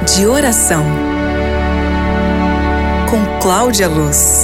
de Oração, com Cláudia Luz.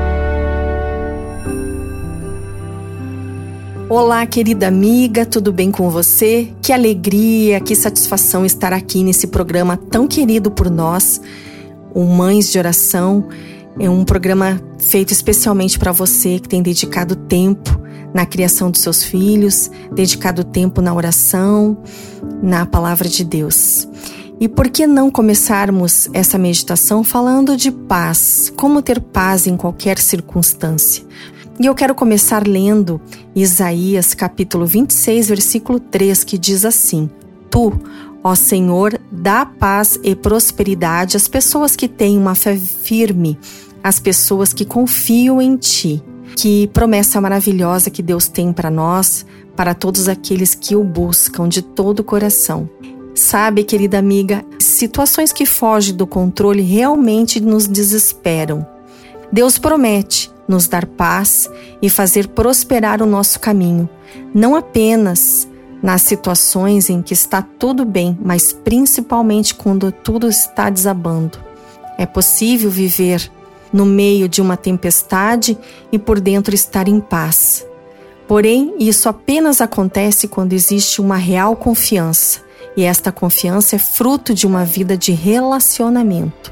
Olá, querida amiga, tudo bem com você? Que alegria, que satisfação estar aqui nesse programa tão querido por nós, o Mães de Oração. É um programa feito especialmente para você que tem dedicado tempo na criação dos seus filhos, dedicado tempo na oração, na palavra de Deus. E por que não começarmos essa meditação falando de paz? Como ter paz em qualquer circunstância? E eu quero começar lendo Isaías capítulo 26, versículo 3, que diz assim: Tu, ó Senhor, dá paz e prosperidade às pessoas que têm uma fé firme, às pessoas que confiam em Ti. Que promessa maravilhosa que Deus tem para nós, para todos aqueles que o buscam de todo o coração. Sabe, querida amiga, situações que fogem do controle realmente nos desesperam. Deus promete nos dar paz e fazer prosperar o nosso caminho, não apenas nas situações em que está tudo bem, mas principalmente quando tudo está desabando. É possível viver no meio de uma tempestade e por dentro estar em paz. Porém, isso apenas acontece quando existe uma real confiança, e esta confiança é fruto de uma vida de relacionamento.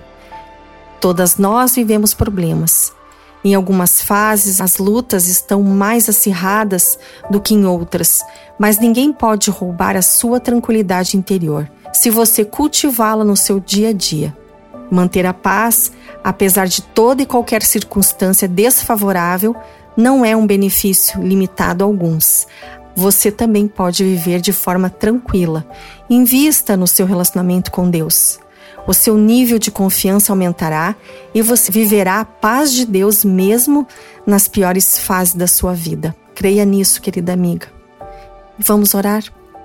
Todas nós vivemos problemas. Em algumas fases, as lutas estão mais acirradas do que em outras, mas ninguém pode roubar a sua tranquilidade interior, se você cultivá-la no seu dia a dia. Manter a paz, apesar de toda e qualquer circunstância desfavorável, não é um benefício limitado a alguns. Você também pode viver de forma tranquila. Invista no seu relacionamento com Deus. O seu nível de confiança aumentará e você viverá a paz de Deus mesmo nas piores fases da sua vida. Creia nisso, querida amiga. Vamos orar?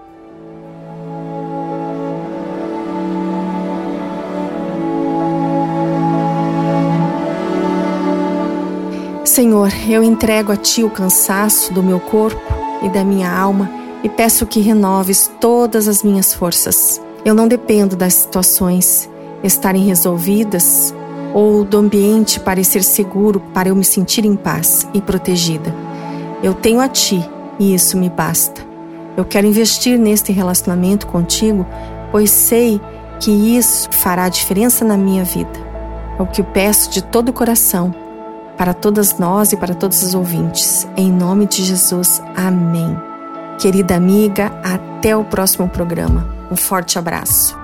Senhor, eu entrego a Ti o cansaço do meu corpo e da minha alma e peço que renoves todas as minhas forças. Eu não dependo das situações estarem resolvidas ou do ambiente parecer seguro para eu me sentir em paz e protegida. Eu tenho a Ti e isso me basta. Eu quero investir neste relacionamento contigo, pois sei que isso fará diferença na minha vida. É o que eu peço de todo o coração, para todas nós e para todos os ouvintes. Em nome de Jesus, amém. Querida amiga, até o próximo programa. Um forte abraço.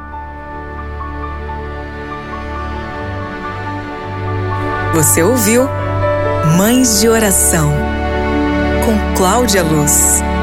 Você ouviu Mães de Oração, com Cláudia Luz.